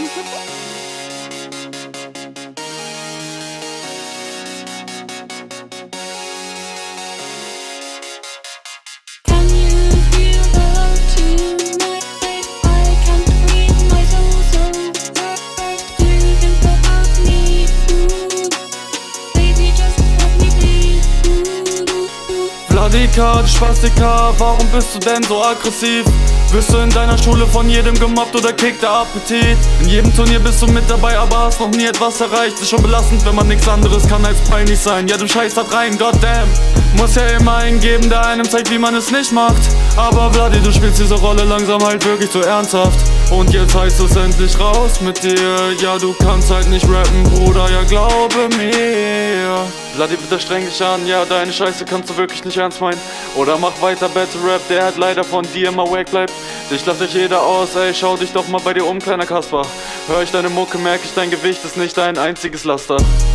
Vladika, du Spastika, warum bist du denn so aggressiv? Wirst du in deiner Schule von jedem gemobbt oder kickt der Appetit? In jedem Turnier bist du mit dabei, aber hast noch nie etwas erreicht. Ist schon belastend, wenn man nichts anderes kann als peinlich sein. Ja, du scheißt da rein, goddamn. Muss ja immer einen geben, der einem zeigt, wie man es nicht macht. Aber Vladi, du spielst diese Rolle langsam halt wirklich zu ernsthaft. Und jetzt heißt es endlich raus mit dir. Ja, du kannst halt nicht rappen, Bruder, ja glaube mir. Vladi, bitte streng dich an, ja, deine Scheiße kannst du wirklich nicht ernst meinen. Oder mach weiter Battle Rap, der halt leider von dir immer wack bleibt. Dich lacht euch jeder aus, ey, schau dich doch mal bei dir um, kleiner Kasper. Hör ich deine Mucke, merk ich, dein Gewicht ist nicht dein einziges Laster.